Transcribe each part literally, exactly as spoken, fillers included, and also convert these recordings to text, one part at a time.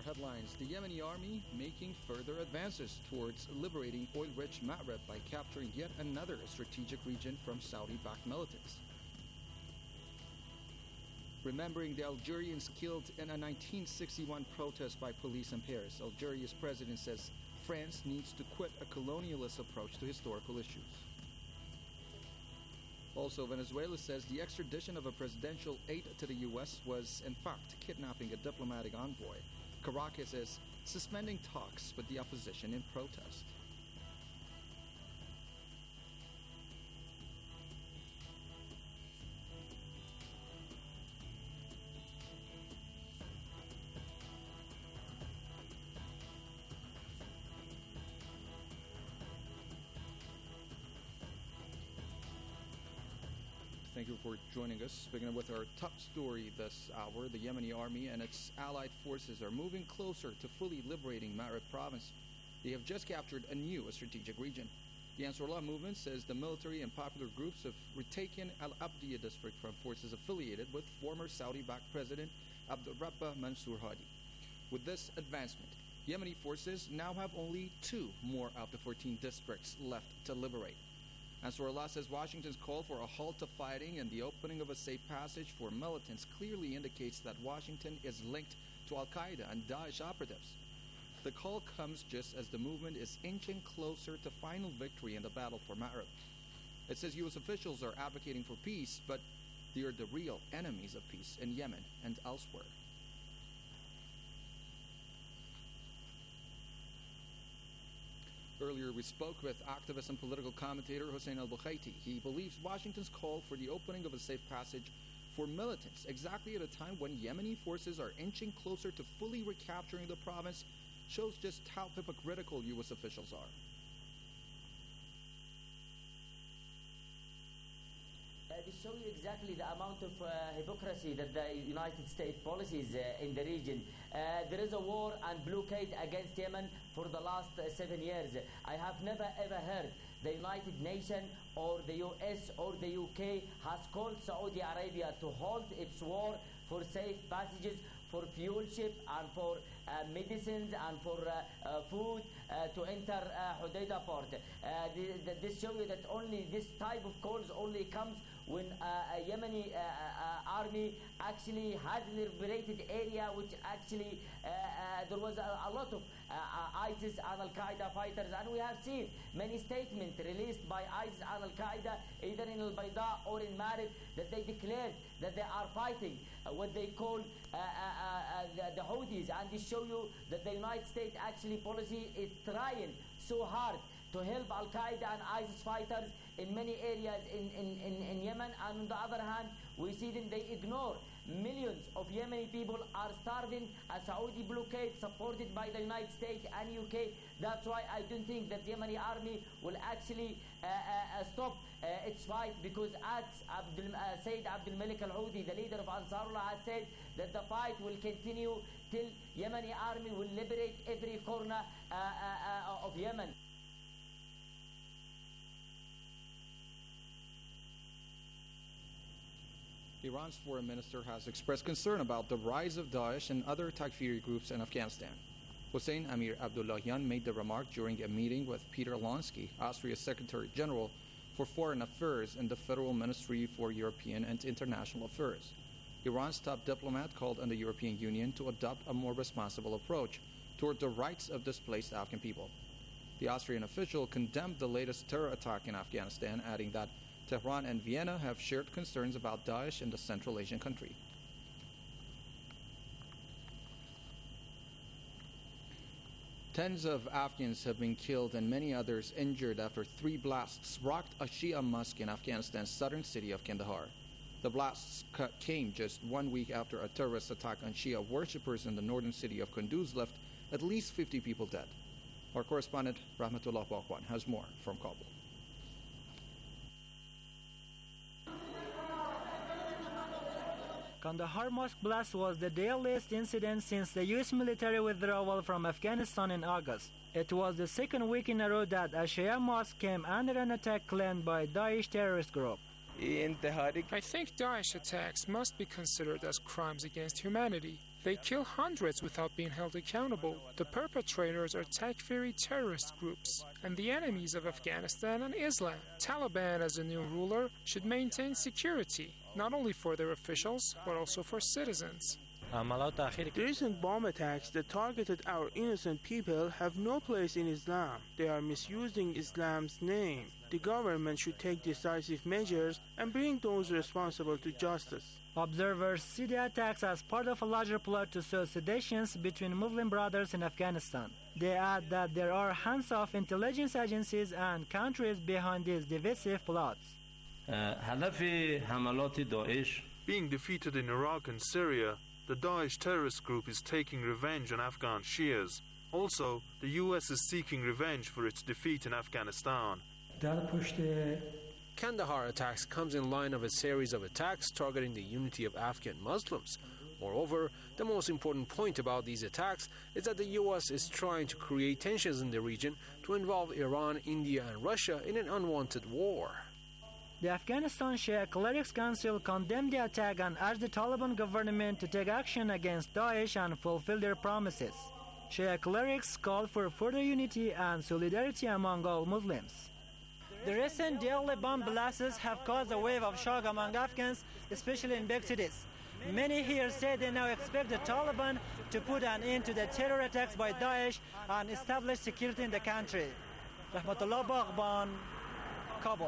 Our headlines: the Yemeni army making further advances towards liberating oil-rich Ma'rib by capturing yet another strategic region from Saudi-backed militants. Remembering the Algerians killed in a nineteen sixty-one protest by police in Paris, Algeria's president says France needs to quit a colonialist approach to historical issues. Also, Venezuela says the extradition of a presidential aide to the U S was, in fact, kidnapping a diplomatic envoy. Caracas is suspending talks with the opposition in protest. Thank you for joining us. Beginning with our top story this hour, the Yemeni army and its allied forces are moving closer to fully liberating Ma'rib province. They have just captured a new strategic region. The Ansarullah movement says the military and popular groups have retaken Al-Abdiya district from forces affiliated with former Saudi-backed President Abdul Rabbah Mansour Hadi. With this advancement, Yemeni forces now have only two more of the fourteen districts left to liberate. Ansarullah says Washington's call for a halt to fighting and the opening of a safe passage for militants clearly indicates that Washington is linked to Al-Qaeda and Daesh operatives. The call comes just as the movement is inching closer to final victory in the battle for Ma'rib. It says U S officials are advocating for peace, but they are the real enemies of peace in Yemen and elsewhere. Earlier, we spoke with activist and political commentator Hussein al-Bukhaiti. He believes Washington's call for the opening of a safe passage for militants exactly at a time when Yemeni forces are inching closer to fully recapturing the province shows just how hypocritical U S officials are. Uh, this shows you exactly the amount of uh, hypocrisy that the United States policies uh, in the region. Uh, there is a war and blockade against Yemen for the last uh, seven years. I have never ever heard the United Nations or the U S or the U K has called Saudi Arabia to halt its war for safe passages, for fuel ship and for uh, medicines and for uh, uh, food uh, to enter uh, Hodeidah port. Uh, this shows you that only this type of calls only comes when uh, a Yemeni uh, uh, army actually has liberated area which actually uh, uh, there was a, a lot of uh, uh, ISIS and Al-Qaeda fighters, and we have seen many statements released by ISIS and Al-Qaeda either in Al-Bayda or in Ma'rib that they declared that they are fighting uh, what they call uh, uh, uh, the, the Houthis, and this show you that the United States actually policy is trying so hard to help Al-Qaeda and ISIS fighters in many areas in, in, in, in Yemen, and on the other hand, we see them, they ignore. Millions of Yemeni people are starving, a Saudi blockade supported by the United States and U K. That's why I don't think that the Yemeni army will actually uh, uh, stop uh, its fight, because as Abdul, uh, Sayyid Abdul Malik al-Houthi, the leader of Ansarullah, has said that the fight will continue till Yemeni army will liberate every corner uh, uh, uh, of Yemen. Iran's foreign minister has expressed concern about the rise of Daesh and other Takfiri groups in Afghanistan. Hossein Amir Abdullahian made the remark during a meeting with Peter Lonsky, Austria's Secretary General for Foreign Affairs in the Federal Ministry for European and International Affairs. Iran's top diplomat called on the European Union to adopt a more responsible approach toward the rights of displaced Afghan people. The Austrian official condemned the latest terror attack in Afghanistan, adding that Tehran and Vienna have shared concerns about Daesh in the Central Asian country. Tens of Afghans have been killed and many others injured after three blasts rocked a Shia mosque in Afghanistan's southern city of Kandahar. The blasts came just one week after a terrorist attack on Shia worshippers in the northern city of Kunduz left at least fifty people dead. Our correspondent Rahmatullah Baqwan has more from Kabul. Kandahar mosque blast was the deadliest incident since the U S military withdrawal from Afghanistan in August. It was the second week in a row that a Shia mosque came under an attack planned by Daesh terrorist group. I think Daesh attacks must be considered as crimes against humanity. They kill hundreds without being held accountable. The perpetrators are Takfiri terrorist groups and the enemies of Afghanistan and Islam. Taliban, as a new ruler, should maintain security, not only for their officials, but also for citizens. The recent bomb attacks that targeted our innocent people have no place in Islam. They are misusing Islam's name. The government should take decisive measures and bring those responsible to justice. Observers see the attacks as part of a larger plot to sow seditions between Muslim brothers in Afghanistan. They add that there are hands-off intelligence agencies and countries behind these divisive plots. Being defeated in Iraq and Syria, the Daesh terrorist group is taking revenge on Afghan Shias. Also, the U S is seeking revenge for its defeat in Afghanistan. Kandahar attacks comes in line of a series of attacks targeting the unity of Afghan Muslims. Moreover, the most important point about these attacks is that the U S is trying to create tensions in the region to involve Iran, India and Russia in an unwanted war. The Afghanistan Shia Clerics Council condemned the attack and urged the Taliban government to take action against Daesh and fulfill their promises. Shia clerics called for further unity and solidarity among all Muslims. The recent daily bomb blasts have caused a wave of shock among Afghans, especially in big cities. Many here say they now expect the Taliban to put an end to the terror attacks by Daesh and establish security in the country. Rahmatullah Baghban, Kabul.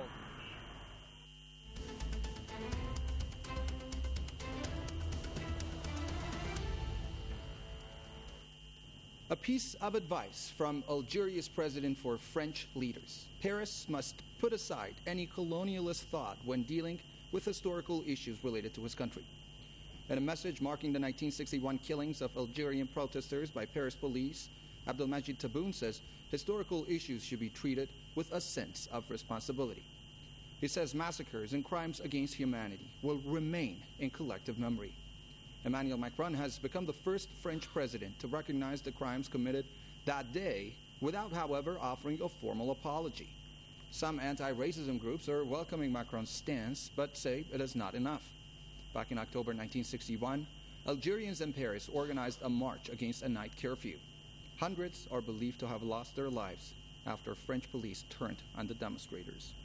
A piece of advice from Algeria's president for French leaders. Paris must put aside any colonialist thought when dealing with historical issues related to his country. In a message marking the nineteen sixty-one killings of Algerian protesters by Paris police, Abdelmajid Tebboune says historical issues should be treated with a sense of responsibility. He says massacres and crimes against humanity will remain in collective memory. Emmanuel Macron has become the first French president to recognize the crimes committed that day without, however, offering a formal apology. Some anti-racism groups are welcoming Macron's stance, but say it is not enough. Back in October nineteen sixty-one, Algerians in Paris organized a march against a night curfew. Hundreds are believed to have lost their lives after French police turned on the demonstrators.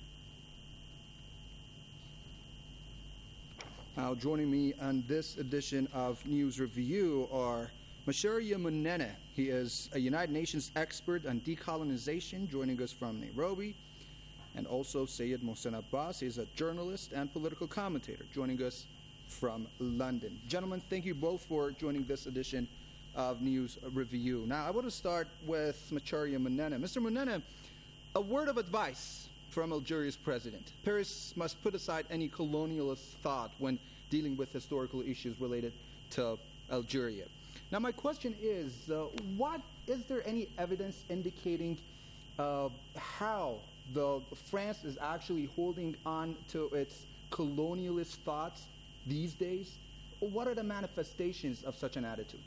Now, joining me on this edition of News Review are Macharia Munene. He is a United Nations expert on decolonization, joining us from Nairobi. And also Syed Mohsen Abbas. He is a journalist and political commentator, joining us from London. Gentlemen, thank you both for joining this edition of News Review. Now, I want to start with Macharia Munene. Mister Munene, a word of advice from Algeria's president. Paris must put aside any colonialist thought when dealing with historical issues related to Algeria. Now, my question is, uh, what is there any evidence indicating uh, how the France is actually holding on to its colonialist thoughts these days? What are the manifestations of such an attitude?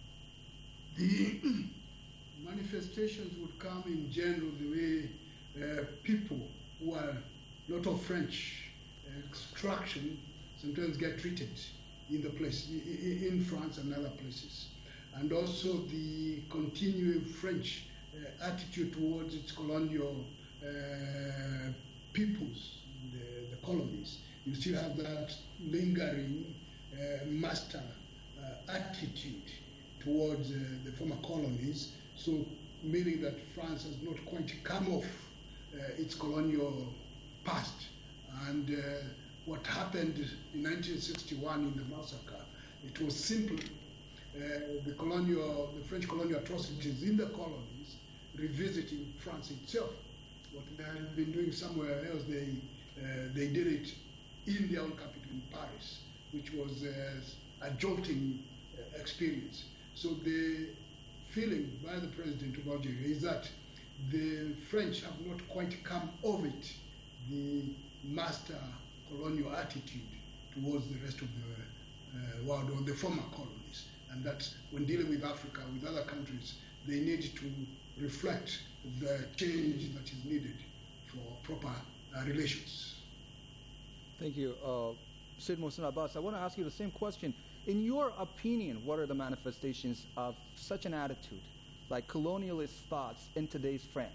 The manifestations would come in general the way uh, people who are not of French extraction sometimes get treated in the place, in France and other places. And also the continuing French uh, attitude towards its colonial uh, peoples, the, the colonies. You still have that lingering uh, master uh, attitude towards uh, the former colonies, so meaning that France has not quite come off uh, its colonial past. And uh, what happened in nineteen sixty-one in the massacre, it was simply uh, the colonial, the French colonial atrocities in the colonies revisiting France itself. What they had been doing somewhere else, they uh, they did it in their own capital, in Paris, which was uh, a jolting uh, experience. So the feeling by the president of Algeria is that the French have not quite come of it, the master colonial attitude towards the rest of the uh, world, or the former colonies, and that when dealing with Africa, with other countries, they need to reflect the change that is needed for proper uh, relations. Thank you. Uh, Syed Mohsen Abbas, I want to ask you the same question. In your opinion, what are the manifestations of such an attitude, like colonialist thoughts in today's France?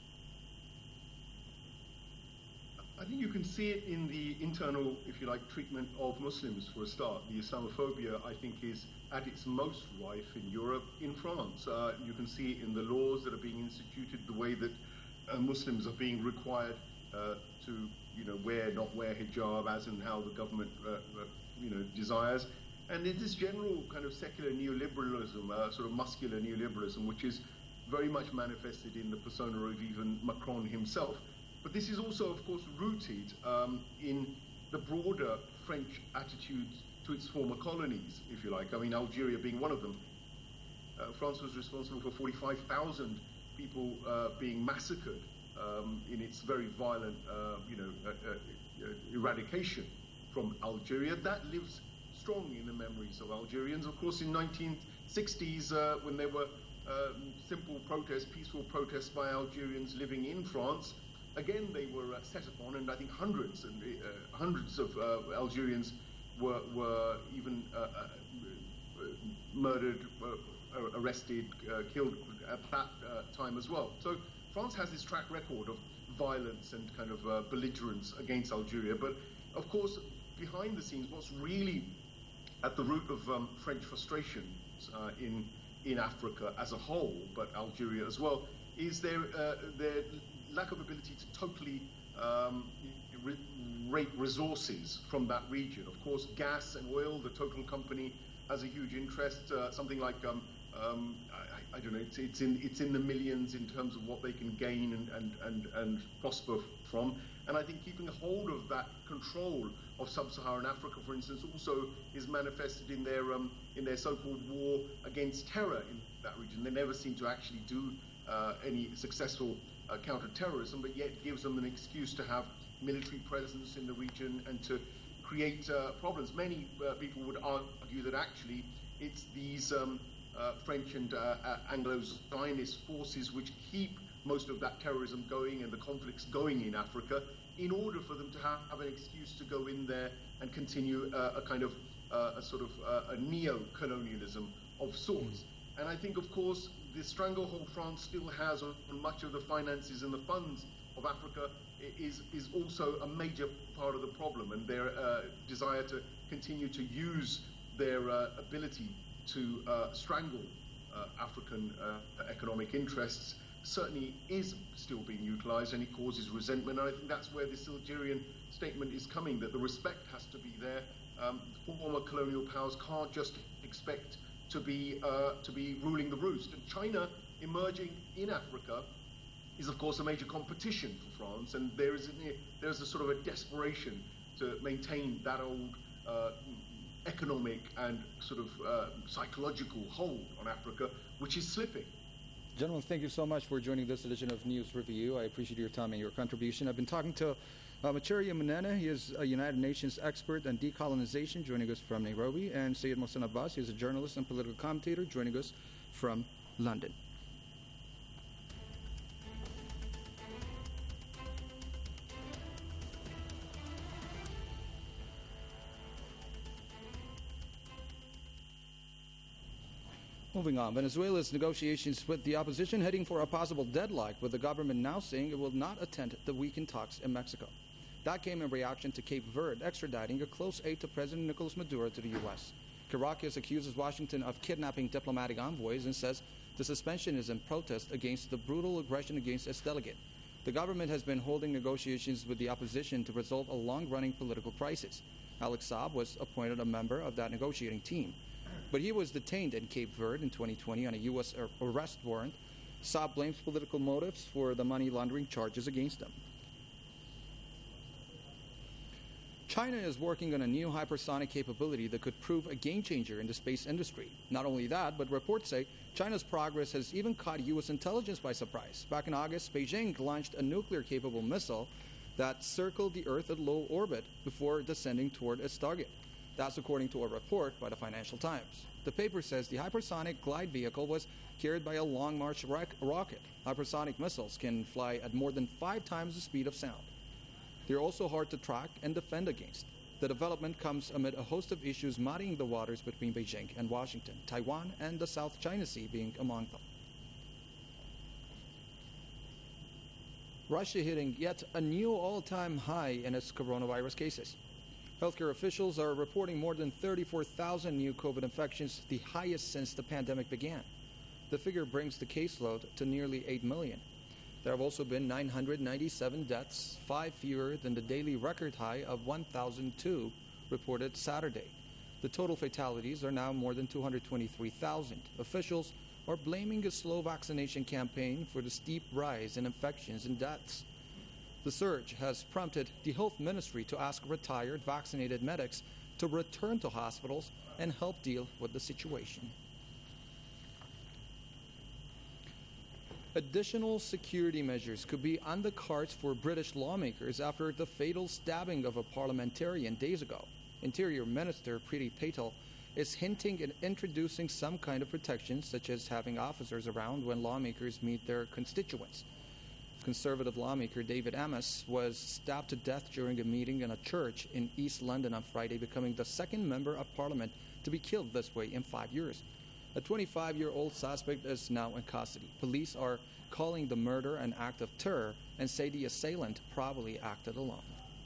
I think you can see it in the internal, if you like, treatment of Muslims for a start. The Islamophobia, I think, is at its most rife in Europe, in France. Uh, you can see it in the laws that are being instituted, the way that uh, Muslims are being required uh, to, you know, wear, not wear hijab, as and how the government, uh, uh, you know, desires. And it is general kind of secular neoliberalism, uh, sort of muscular neoliberalism, which is very much manifested in the persona of even Macron himself. But this is also, of course, rooted um, in the broader French attitude to its former colonies, if you like. I mean, Algeria being one of them. Uh, France was responsible for forty-five thousand people uh, being massacred um, in its very violent, uh, you know, uh, uh, eradication from Algeria. That lives strong in the memories of Algerians. Of course, in nineteen sixties, uh, when there were uh, simple protests, peaceful protests by Algerians living in France, again, they were uh, set upon, and I think hundreds and uh, hundreds of uh, Algerians were were even uh, uh, murdered, uh, arrested, uh, killed at that uh, time as well. So France has this track record of violence and kind of uh, belligerence against Algeria. But of course, behind the scenes, what's really at the root of um, French frustrations uh, in in Africa as a whole, but Algeria as well, is their uh, their lack of ability to totally um, re rape resources from that region. Of course, gas and oil, the Total company has a huge interest. Uh, something like um, um, I, I don't know, it's, it's in it's in the millions in terms of what they can gain and and and, and prosper from. And I think keeping a hold of that control of sub-Saharan Africa, for instance, also is manifested in their um, in their so-called war against terror in that region. They never seem to actually do uh, any successful uh, counter-terrorism, but yet gives them an excuse to have military presence in the region and to create uh, problems. Many uh, people would argue that actually it's these um, uh, French and uh, uh, Anglo-Zionist forces which keep most of that terrorism going and the conflicts going in Africa, in order for them to have, have an excuse to go in there and continue uh, a kind of uh, a sort of uh, a neo-colonialism of sorts. Mm. And I think, of course, the stranglehold France still has on much of the finances and the funds of Africa is is also a major part of the problem, and their uh, desire to continue to use their uh, ability to uh, strangle uh, African uh, economic interests certainly is still being utilized, and it causes resentment. And I think that's where this Algerian statement is coming, that the respect has to be there. Um, former colonial powers can't just expect to be uh, to be ruling the roost. And China emerging in Africa is, of course, a major competition for France, and there is a, there is a sort of a desperation to maintain that old uh, economic and sort of uh, psychological hold on Africa, which is slipping. Gentlemen, thank you so much for joining this edition of News Review. I appreciate your time and your contribution. I've been talking to uh, Macharia Munene. He is a United Nations expert on decolonization, joining us from Nairobi, and Syed Mohsen Abbas. He is a journalist and political commentator, joining us from London. Moving on, Venezuela's negotiations with the opposition heading for a possible deadlock, with the government now saying it will not attend the weekend talks in Mexico. That came in reaction to Cape Verde extraditing a close aide to President Nicolas Maduro to the U S. Caracas accuses Washington of kidnapping diplomatic envoys and says the suspension is in protest against the brutal aggression against its delegate. The government has been holding negotiations with the opposition to resolve a long-running political crisis. Alex Saab was appointed a member of that negotiating team. But he was detained in Cape Verde in twenty twenty on a U S arrest warrant. Saab blames political motives for the money laundering charges against him. China is working on a new hypersonic capability that could prove a game-changer in the space industry. Not only that, but reports say China's progress has even caught U S intelligence by surprise. Back in August, Beijing launched a nuclear-capable missile that circled the Earth at low orbit before descending toward its target. That's according to a report by the Financial Times. The paper says the hypersonic glide vehicle was carried by a Long March rocket. Hypersonic missiles can fly at more than five times the speed of sound. They're also hard to track and defend against. The development comes amid a host of issues muddying the waters between Beijing and Washington, Taiwan and the South China Sea being among them. Russia hitting yet a new all-time high in its coronavirus cases. Healthcare officials are reporting more than thirty-four thousand new COVID infections, the highest since the pandemic began. The figure brings the caseload to nearly eight million. There have also been nine hundred ninety-seven deaths, five fewer than the daily record high of one thousand two reported Saturday. The total fatalities are now more than two hundred twenty-three thousand. Officials are blaming a slow vaccination campaign for the steep rise in infections and deaths. The surge has prompted the Health Ministry to ask retired vaccinated medics to return to hospitals and help deal with the situation. Additional security measures could be on the cards for British lawmakers after the fatal stabbing of a parliamentarian days ago. Interior Minister Priti Patel is hinting at introducing some kind of protection, such as having officers around when lawmakers meet their constituents. Conservative lawmaker David Amess was stabbed to death during a meeting in a church in East London on Friday, becoming the second member of parliament to be killed this way in five years. A twenty-five-year-old suspect is now in custody. Police are calling the murder an act of terror and say the assailant probably acted alone.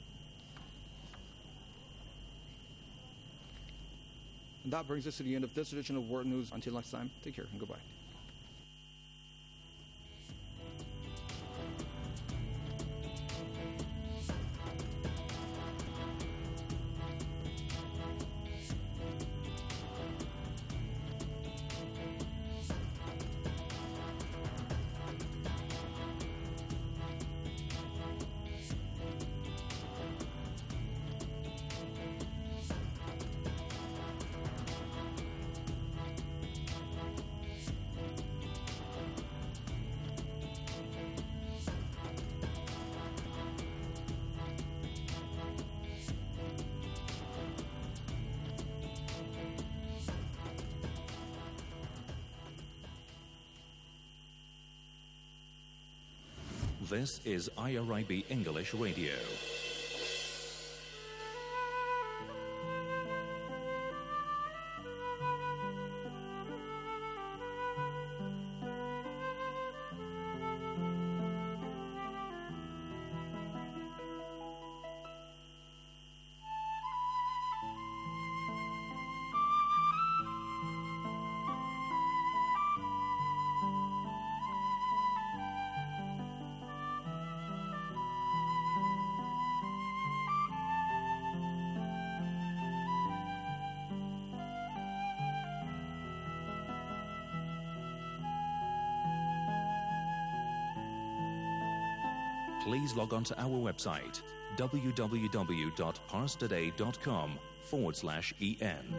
And that brings us to the end of this edition of World News. Until next time, take care and goodbye. This is I R I B English Radio. Please log on to our website, www.parstoday.com forward slash EN.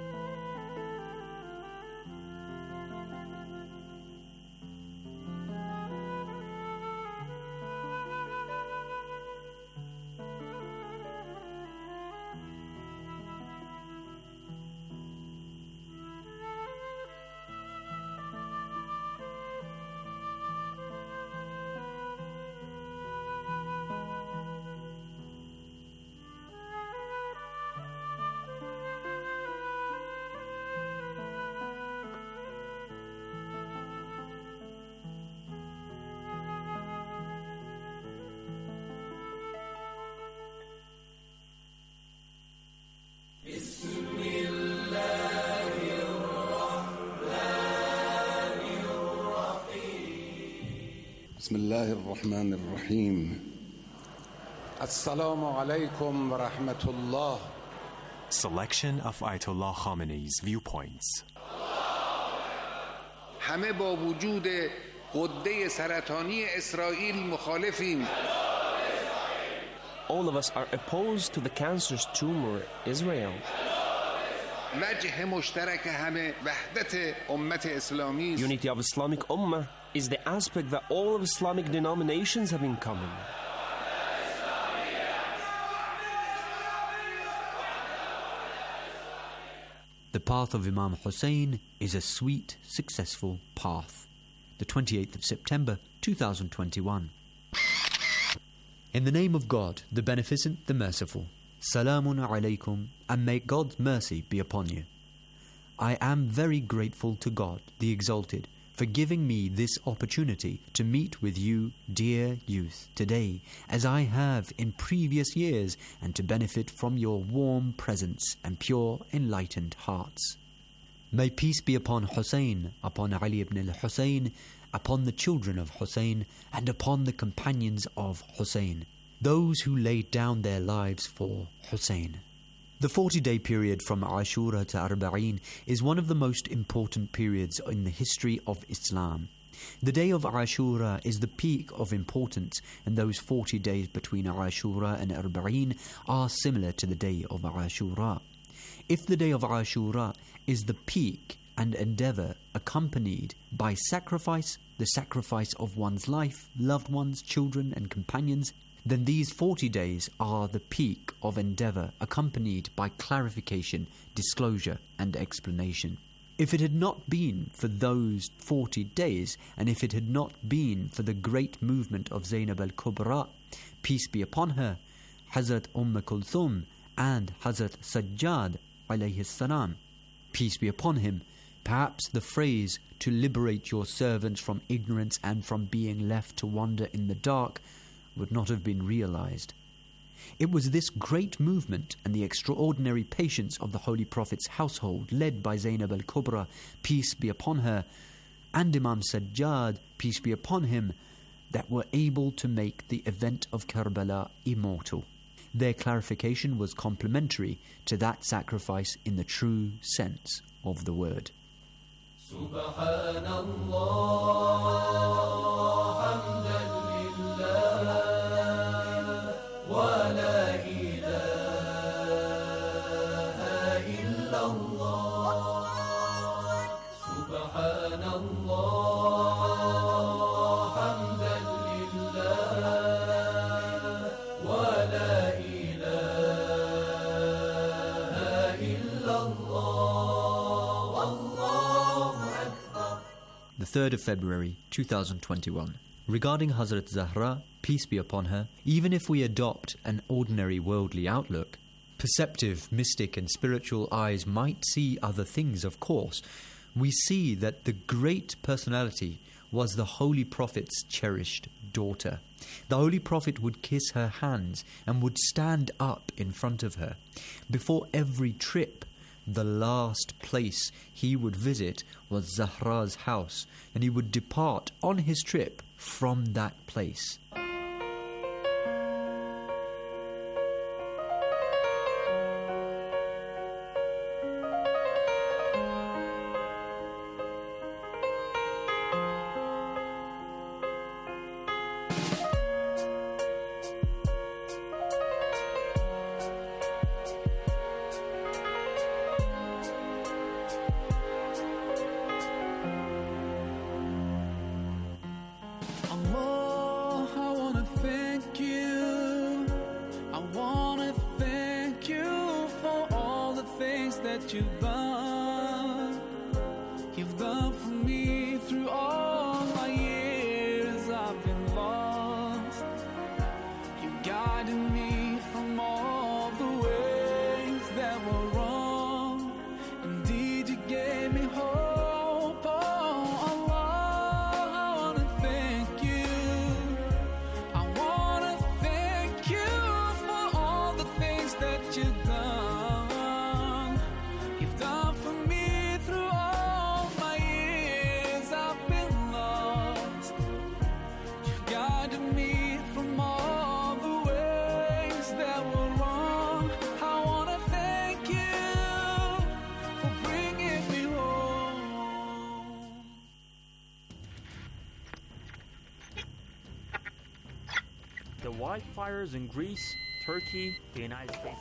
بسم الله الرحمن الرحيم السلام عليكم ورحمة الله. Selection of Ayatollah Khamenei's viewpoints. همه با وجود غده سرطانی اسرائیل مخالفیم. All of us are opposed to the cancerous tumor Israel. وجه مشترک همه وحدت امت اسلامی. Unity of Islamic Ummah is the aspect that all of Islamic denominations have in common. The path of Imam Hussein is a sweet, successful path. The twenty-eighth of September, two thousand twenty-one. In the name of God, the Beneficent, the Merciful. Salamun alaykum, and may God's mercy be upon you. I am very grateful to God, the Exalted, for giving me this opportunity to meet with you, dear youth, today, as I have in previous years, and to benefit from your warm presence and pure, enlightened hearts. May peace be upon Hussein, upon Ali ibn al-Hussein, upon the children of Hussein, and upon the companions of Hussein, those who laid down their lives for Hussein. The forty-day period from Ashura to Arba'een is one of the most important periods in the history of Islam. The day of Ashura is the peak of importance, and those forty days between Ashura and Arba'een are similar to the day of Ashura. If the day of Ashura is the peak and endeavour accompanied by sacrifice, the sacrifice of one's life, loved ones, children and companions, then these forty days are the peak of endeavour accompanied by clarification, disclosure and explanation. If it had not been for those forty days, and if it had not been for the great movement of Zainab al-Kubra, peace be upon her, Hazrat Umm Kulthum and Hazrat Sajjad alayhi salam, peace be upon him, perhaps the phrase to liberate your servants from ignorance and from being left to wander in the dark would not have been realized. It was this great movement and the extraordinary patience of the Holy Prophet's household, led by Zainab al-Kubra, peace be upon her, and Imam Sajjad, peace be upon him, that were able to make the event of Karbala immortal. Their clarification was complementary to that sacrifice in the true sense of the word. The third of February two thousand twenty-one. Regarding Hazrat Zahra, peace be upon her, even if we adopt an ordinary worldly outlook, perceptive, mystic and spiritual eyes might see other things, of course. We see that the great personality was the Holy Prophet's cherished daughter. The Holy Prophet would kiss her hands and would stand up in front of her. Before every trip, the last place he would visit was Zahra's house, and he would depart on his trip from that place. that you've done. You've done for me through all my years I've been lost. You guided me from all the ways that were wrong. Indeed, you gave me hope. Oh, Allah, I want to thank you. I want to thank you for all the things that you've done. You've done for me through all my years I've been lost. You've guided me from all the ways that were wrong. I want to thank you for bringing me home. The wildfires in Greece, Turkey, the United States.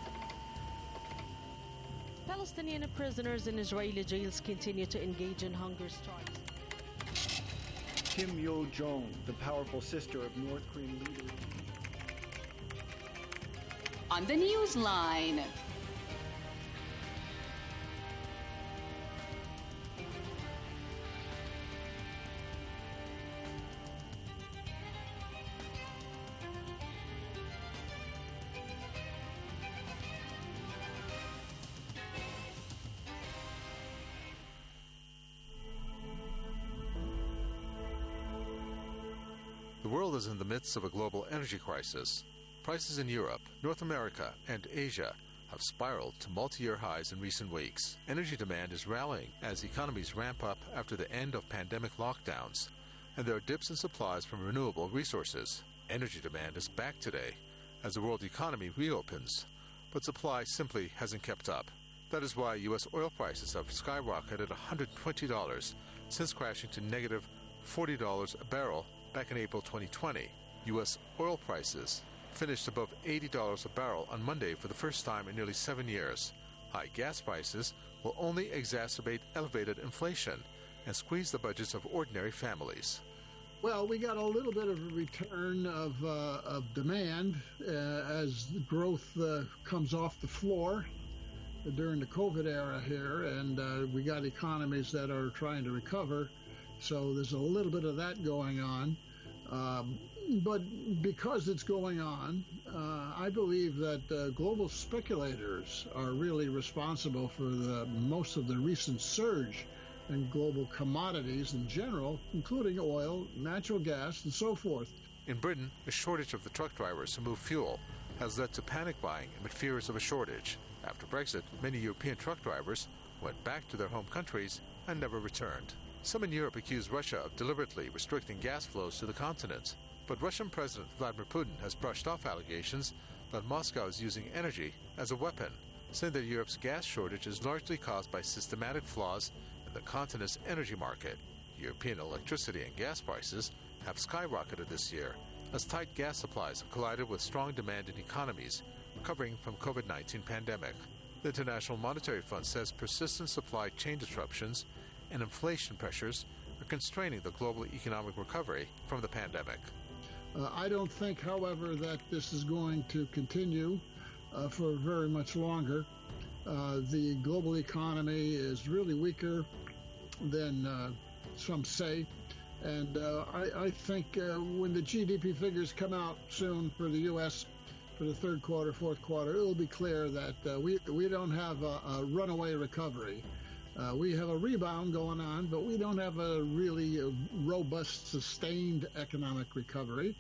Palestinian prisoners in Israeli jails continue to engage in hunger strikes. Kim Yo-jong, the powerful sister of North Korean leader. On the Newsline. world is in the midst of a global energy crisis. Prices in Europe, North America, and Asia have spiraled to multi-year highs in recent weeks. Energy demand is rallying as economies ramp up after the end of pandemic lockdowns, and there are dips in supplies from renewable resources. Energy demand is back today as the world economy reopens, but supply simply hasn't kept up. That is why U S oil prices have skyrocketed one hundred twenty dollars since crashing to negative forty dollars a barrel back in April twenty twenty. U S oil prices finished above eighty dollars a barrel on Monday for the first time in nearly seven years. High gas prices will only exacerbate elevated inflation and squeeze the budgets of ordinary families. Well, we got a little bit of a return of, uh, of demand uh, as the growth uh, comes off the floor during the COVID era here, and uh, we got economies that are trying to recover, so there's a little bit of that going on. Um, but because it's going on, uh, I believe that uh, global speculators are really responsible for the most of the recent surge in global commodities in general, including oil, natural gas, and so forth. In Britain, a shortage of the truck drivers who move fuel has led to panic buying amid fears of a shortage. After Brexit, many European truck drivers went back to their home countries and never returned. Some in Europe accuse Russia of deliberately restricting gas flows to the continent. But Russian President Vladimir Putin has brushed off allegations that Moscow is using energy as a weapon, saying that Europe's gas shortage is largely caused by systematic flaws in the continent's energy market. European electricity and gas prices have skyrocketed this year as tight gas supplies have collided with strong demand in economies recovering from COVID nineteen pandemic. The International Monetary Fund says persistent supply chain disruptions and inflation pressures are constraining the global economic recovery from the pandemic. Uh, I don't think, however, that this is going to continue uh, for very much longer. Uh, the global economy is really weaker than uh, some say. And uh, I, I think uh, when the G D P figures come out soon for the U S for the third quarter, fourth quarter, it will be clear that uh, we, we don't have a, a runaway recovery. Uh, we have a rebound going on, but we don't have a really uh, robust, sustained economic recovery.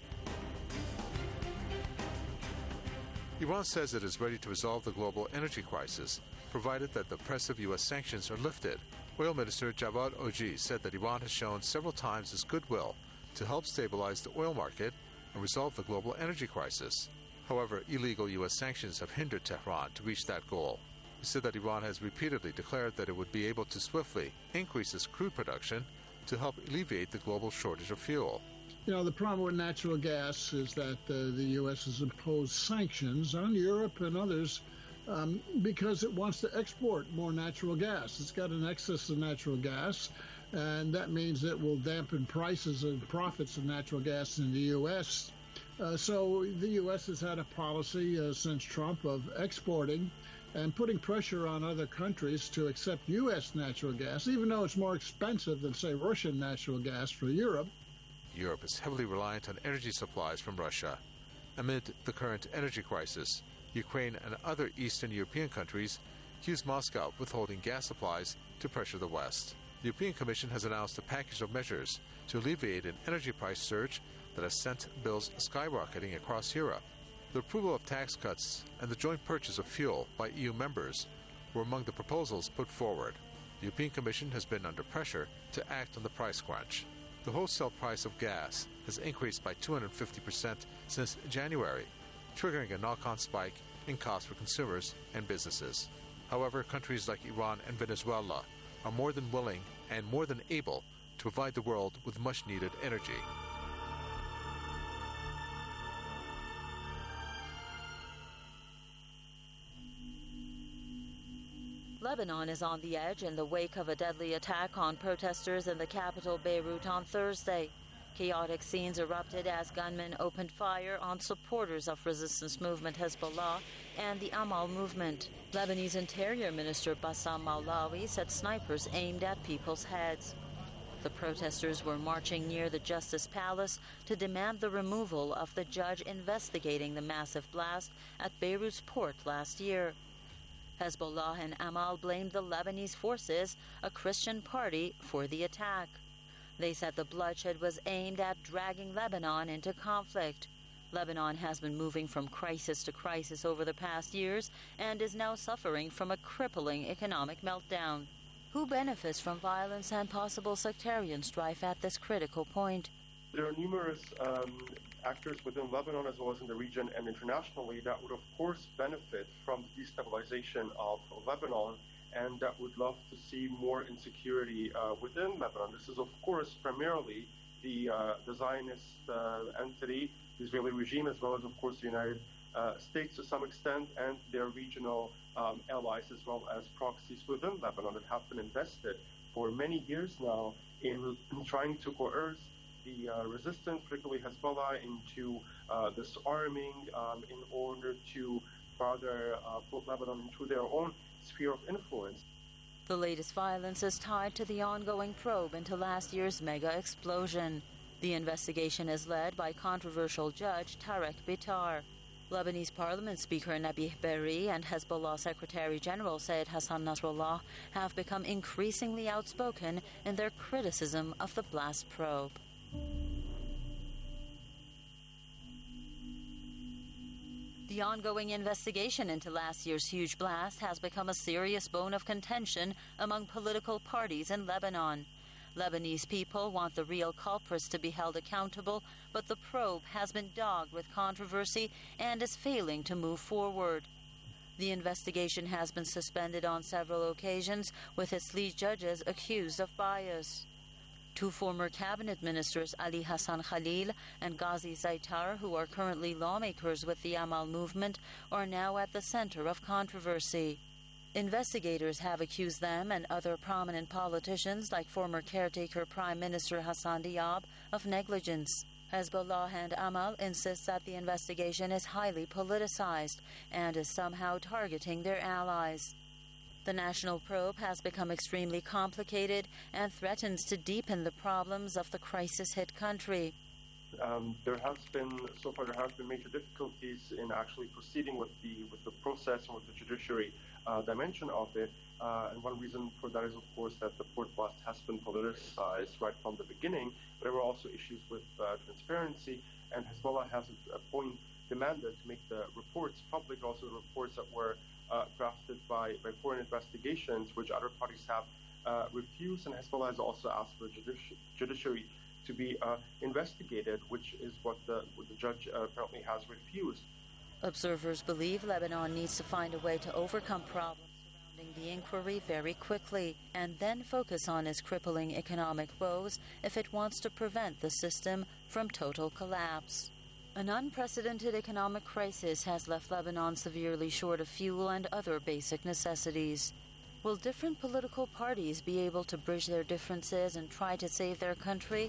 Iran says it is ready to resolve the global energy crisis, provided that the oppressive U S sanctions are lifted. Oil Minister Javad Oji said that Iran has shown several times its goodwill to help stabilize the oil market and resolve the global energy crisis. However, illegal U S sanctions have hindered Tehran to reach that goal. He said that Iran has repeatedly declared that it would be able to swiftly increase its crude production to help alleviate the global shortage of fuel. You know, the problem with natural gas is that uh, the U S has imposed sanctions on Europe and others um, because it wants to export more natural gas. It's got an excess of natural gas, and that means it will dampen prices and profits of natural gas in the U S. Uh, so the U S has had a policy uh, since Trump of exporting and putting pressure on other countries to accept U S natural gas, even though it's more expensive than, say, Russian natural gas for Europe. Europe is heavily reliant on energy supplies from Russia. Amid the current energy crisis, Ukraine and other Eastern European countries accuse Moscow of withholding gas supplies to pressure the West. The European Commission has announced a package of measures to alleviate an energy price surge that has sent bills skyrocketing across Europe. The approval of tax cuts and the joint purchase of fuel by E U members were among the proposals put forward. The European Commission has been under pressure to act on the price crunch. The wholesale price of gas has increased by two hundred fifty percent since January, triggering a knock-on spike in costs for consumers and businesses. However, countries like Iran and Venezuela are more than willing and more than able to provide the world with much-needed energy. Lebanon is on the edge in the wake of a deadly attack on protesters in the capital Beirut on Thursday. Chaotic scenes erupted as gunmen opened fire on supporters of resistance movement Hezbollah and the Amal movement. Lebanese Interior Minister Bassam Maulawi said snipers aimed at people's heads. The protesters were marching near the Justice Palace to demand the removal of the judge investigating the massive blast at Beirut's port last year. Hezbollah and Amal blamed the Lebanese forces, a Christian party, for the attack. They said the bloodshed was aimed at dragging Lebanon into conflict. Lebanon has been moving from crisis to crisis over the past years and is now suffering from a crippling economic meltdown. Who benefits from violence and possible sectarian strife at this critical point? There are numerous um, actors within Lebanon as well as in the region and internationally that would of course benefit from the destabilization of Lebanon and that would love to see more insecurity uh, within Lebanon. This is of course primarily the, uh, the Zionist uh, entity, the Israeli regime, as well as of course the United uh, States to some extent, and their regional um, allies as well as proxies within Lebanon that have been invested for many years now in, in trying to coerce the uh, resistance, particularly Hezbollah, into uh, disarming um, in order to further uh, put Lebanon into their own sphere of influence. The latest violence is tied to the ongoing probe into last year's mega explosion. The investigation is led by controversial judge Tarek Bitar. Lebanese Parliament Speaker Nabih Berri and Hezbollah Secretary General Sayyid Hassan Nasrallah have become increasingly outspoken in their criticism of the blast probe. The ongoing investigation into last year's huge blast has become a serious bone of contention among political parties in Lebanon. Lebanese people want the real culprits to be held accountable, but the probe has been dogged with controversy and is failing to move forward. The investigation has been suspended on several occasions, with its lead judges accused of bias. Two former cabinet ministers, Ali Hassan Khalil and Ghazi Zaitar, who are currently lawmakers with the Amal movement, are now at the center of controversy. Investigators have accused them and other prominent politicians, like former caretaker Prime Minister Hassan Diab, of negligence. Hezbollah and Amal insist that the investigation is highly politicized and is somehow targeting their allies. The national probe has become extremely complicated and threatens to deepen the problems of the crisis-hit country. Um, there has been, so far there have been major difficulties in actually proceeding with the with the process and with the judiciary uh, dimension of it. Uh, and one reason for that is, of course, that the port blast has been politicized right from the beginning. But there were also issues with uh, transparency, and Hezbollah has at a point demanded to make the reports public, also the reports that were uh, drafted by, by foreign investigations, which other parties have uh, refused. And Hezbollah has also asked for the judici- judiciary to be uh, investigated, which is what the, what the judge uh, apparently has refused. Observers believe Lebanon needs to find a way to overcome problems surrounding the inquiry very quickly and then focus on its crippling economic woes if it wants to prevent the system from total collapse. An unprecedented economic crisis has left Lebanon severely short of fuel and other basic necessities. Will different political parties be able to bridge their differences and try to save their country?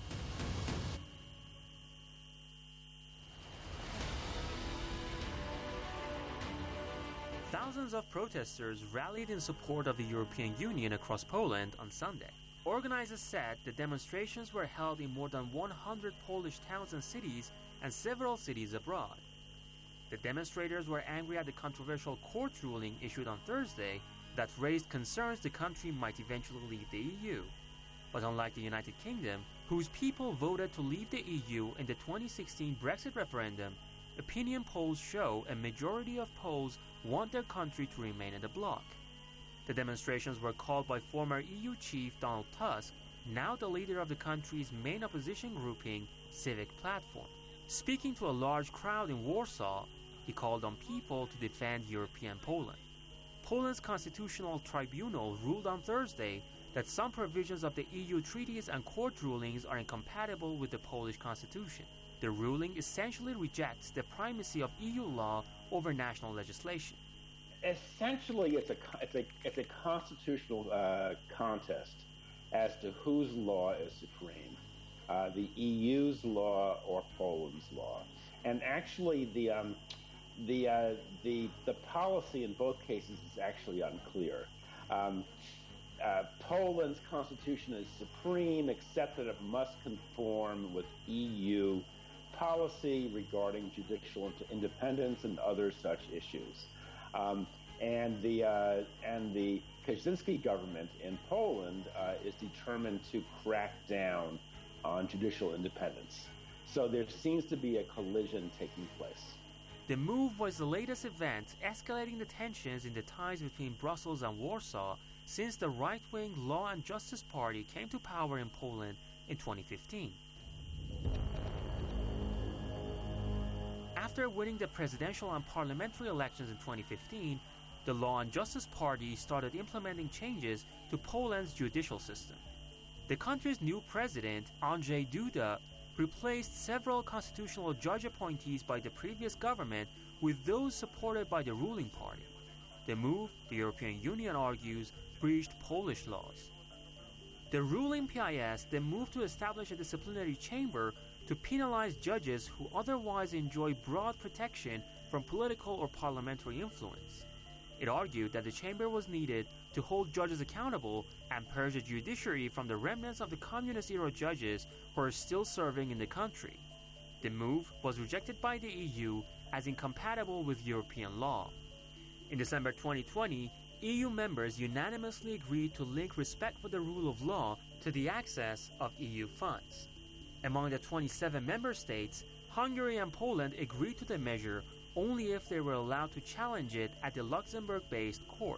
Thousands of protesters rallied in support of the European Union across Poland on Sunday. Organizers said the demonstrations were held in more than one hundred Polish towns and cities and several cities abroad. The demonstrators were angry at the controversial court ruling issued on Thursday that raised concerns the country might eventually leave the E U. But unlike the United Kingdom, whose people voted to leave the E U in the twenty sixteen Brexit referendum, opinion polls show a majority of Poles want their country to remain in the bloc. The demonstrations were called by former E U chief Donald Tusk, now the leader of the country's main opposition grouping, Civic Platform. Speaking to a large crowd in Warsaw, he called on people to defend European Poland. Poland's Constitutional Tribunal ruled on Thursday that some provisions of the E U treaties and court rulings are incompatible with the Polish constitution. The ruling essentially rejects the primacy of E U law over national legislation. Essentially, it's a it's a it's a constitutional uh, contest as to whose law is supreme, uh, the E U's law or Poland's law. And actually, the um, the uh, the the policy in both cases is actually unclear. Um, uh, Poland's constitution is supreme, except that it must conform with E U policy regarding judicial independence and other such issues. Um, and the uh, and the Kaczynski government in Poland uh, is determined to crack down on judicial independence. So there seems to be a collision taking place. The move was the latest event escalating the tensions in the ties between Brussels and Warsaw since the right-wing Law and Justice Party came to power in Poland in twenty fifteen. After winning the presidential and parliamentary elections in twenty fifteen, the Law and Justice Party started implementing changes to Poland's judicial system. The country's new president, Andrzej Duda, replaced several constitutional judge appointees by the previous government with those supported by the ruling party. The move, the European Union argues, breached Polish laws. The ruling P I S then moved to establish a disciplinary chamber to penalize judges who otherwise enjoy broad protection from political or parliamentary influence. It argued that the chamber was needed to hold judges accountable and purge the judiciary from the remnants of the communist-era judges who are still serving in the country. The move was rejected by the E U as incompatible with European law. In December twenty twenty, E U members unanimously agreed to link respect for the rule of law to the access of E U funds. Among the twenty-seven member states, Hungary and Poland agreed to the measure only if they were allowed to challenge it at the Luxembourg-based court.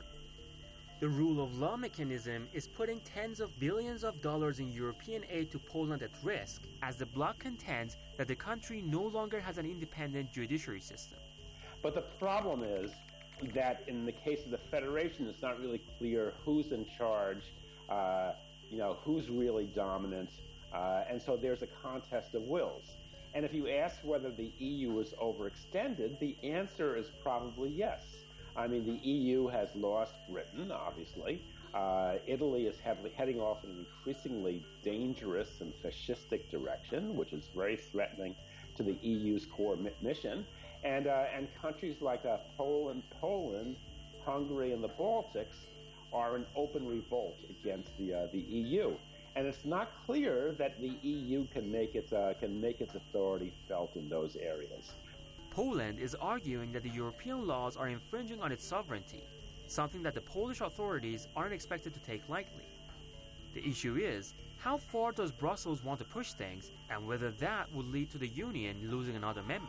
The rule of law mechanism is putting tens of billions of dollars in European aid to Poland at risk, as the bloc contends that the country no longer has an independent judiciary system. But the problem is that in the case of the federation, it's not really clear who's in charge, uh, you know, who's really dominant, uh, and so there's a contest of wills. And if you ask whether the E U is overextended, the answer is probably yes. I mean, the E U has lost Britain, obviously. Uh, Italy is heavily heading off in an increasingly dangerous and fascistic direction, which is very threatening to the E U's core mi- mission. And uh, and countries like uh, Poland, Poland, Hungary, and the Baltics are in open revolt against the uh, the E U. And it's not clear that the E U can make its uh, can make its authority felt in those areas. Poland is arguing that the European laws are infringing on its sovereignty, something that the Polish authorities aren't expected to take lightly. The issue is, how far does Brussels want to push things, and whether that would lead to the Union losing another member?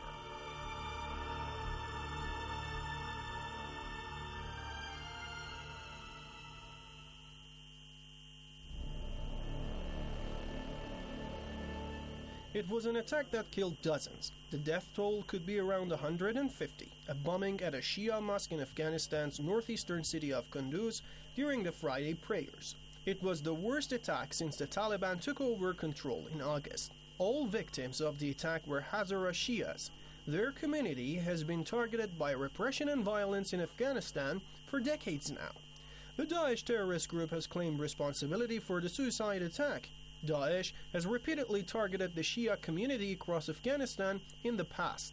It was an attack that killed dozens. The death toll could be around one hundred fifty, a bombing at a Shia mosque in Afghanistan's northeastern city of Kunduz during the Friday prayers. It was the worst attack since the Taliban took over control in August. All victims of the attack were Hazara Shias. Their community has been targeted by repression and violence in Afghanistan for decades now. The Daesh terrorist group has claimed responsibility for the suicide attack. Daesh has repeatedly targeted the Shia community across Afghanistan in the past.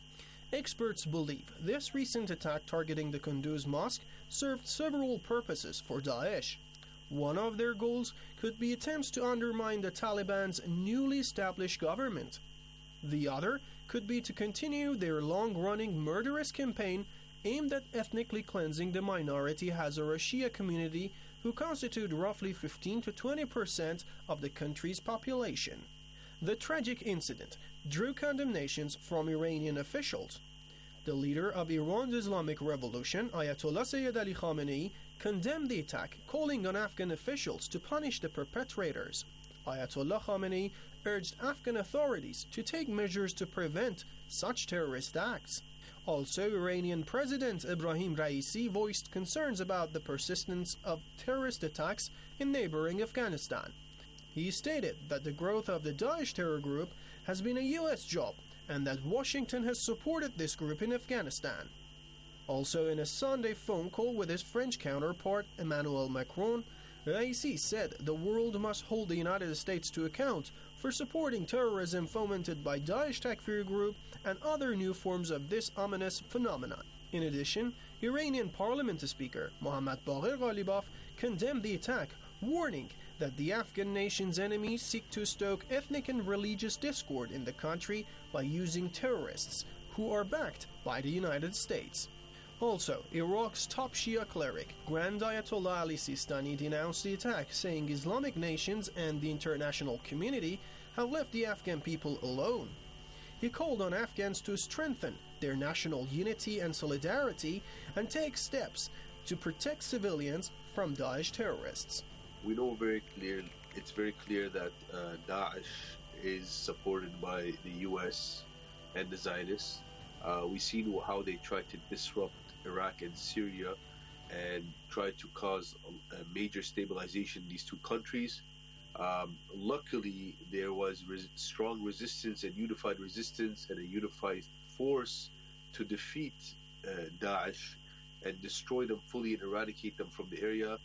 Experts believe this recent attack targeting the Kunduz mosque served several purposes for Daesh. One of their goals could be attempts to undermine the Taliban's newly established government. The other could be to continue their long-running murderous campaign aimed at ethnically cleansing the minority Hazara Shia community, who constitute roughly fifteen to twenty percent of the country's population. The tragic incident drew condemnations from Iranian officials. The leader of Iran's Islamic Revolution, Ayatollah Sayyid Ali Khamenei, condemned the attack, calling on Afghan officials to punish the perpetrators. Ayatollah Khamenei urged Afghan authorities to take measures to prevent such terrorist acts. Also, Iranian President Ebrahim Raisi voiced concerns about the persistence of terrorist attacks in neighboring Afghanistan. He stated that the growth of the Daesh terror group has been a U S job and that Washington has supported this group in Afghanistan. Also, in a Sunday phone call with his French counterpart Emmanuel Macron, Raisi said the world must hold the United States to account for supporting terrorism fomented by Daesh Takfir group and other new forms of this ominous phenomenon. In addition, Iranian Parliament Speaker Mohammad Bagher Ghalibaf condemned the attack, warning that the Afghan nation's enemies seek to stoke ethnic and religious discord in the country by using terrorists who are backed by the United States. Also, Iraq's top Shia cleric, Grand Ayatollah Ali Sistani, denounced the attack, saying Islamic nations and the international community have left the Afghan people alone. He called on Afghans to strengthen their national unity and solidarity and take steps to protect civilians from Daesh terrorists. We know very clear, it's very clear that uh, Daesh is supported by the U S and the Zionists. Uh, we've seen how they tried to disrupt Iraq and Syria and tried to cause a, a major stabilization in these two countries. Um, luckily, there was res- strong resistance and unified resistance and a unified force to defeat uh, Daesh and destroy them fully and eradicate them from the area.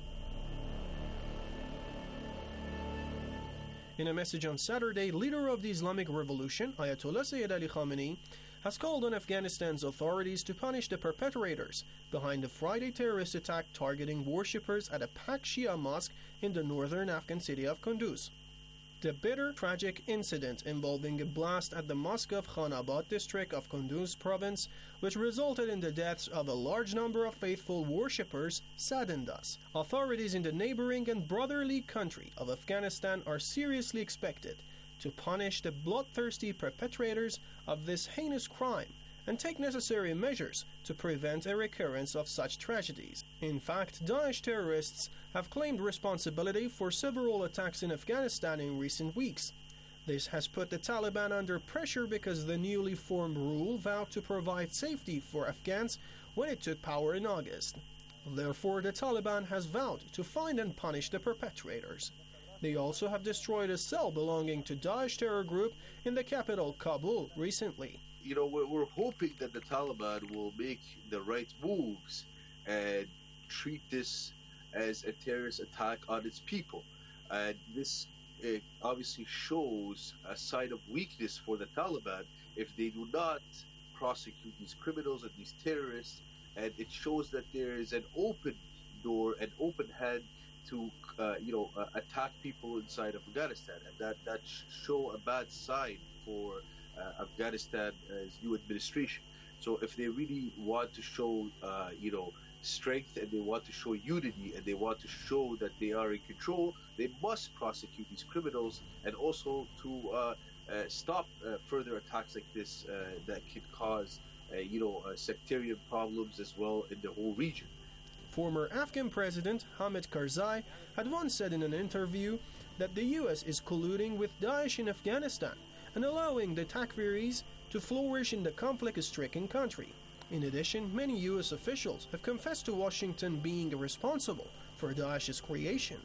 In a message on Saturday, leader of the Islamic Revolution, Ayatollah Sayyid Ali Khamenei, has called on Afghanistan's authorities to punish the perpetrators behind the Friday terrorist attack targeting worshippers at a packed Shia mosque in the northern Afghan city of Kunduz. The bitter, tragic incident involving a blast at the mosque of Khanabad district of Kunduz province, which resulted in the deaths of a large number of faithful worshippers, saddened us. Authorities in the neighboring and brotherly country of Afghanistan are seriously expected to punish the bloodthirsty perpetrators of this heinous crime and take necessary measures to prevent a recurrence of such tragedies. In fact, Daesh terrorists have claimed responsibility for several attacks in Afghanistan in recent weeks. This has put the Taliban under pressure because the newly formed rule vowed to provide safety for Afghans when it took power in August. Therefore, the Taliban has vowed to find and punish the perpetrators. They also have destroyed a cell belonging to Daesh terror group in the capital, Kabul, recently. You know, we're, we're hoping that the Taliban will make the right moves and treat this as a terrorist attack on its people. And this uh, obviously shows a sign of weakness for the Taliban if they do not prosecute these criminals and these terrorists. And it shows that there is an open door, an open hand to, uh, you know, uh, attack people inside of Afghanistan. And that, that show a bad sign for uh, Afghanistan's new administration. So if they really want to show, uh, you know, strength and they want to show unity and they want to show that they are in control, they must prosecute these criminals and also to uh, uh, stop uh, further attacks like this uh, that could cause, uh, you know, uh, sectarian problems as well in the whole region. Former Afghan President Hamid Karzai had once said in an interview that the U S is colluding with Daesh in Afghanistan and allowing the Takfiris to flourish in the conflict-stricken country. In addition, many U S officials have confessed to Washington being responsible for Daesh's creation.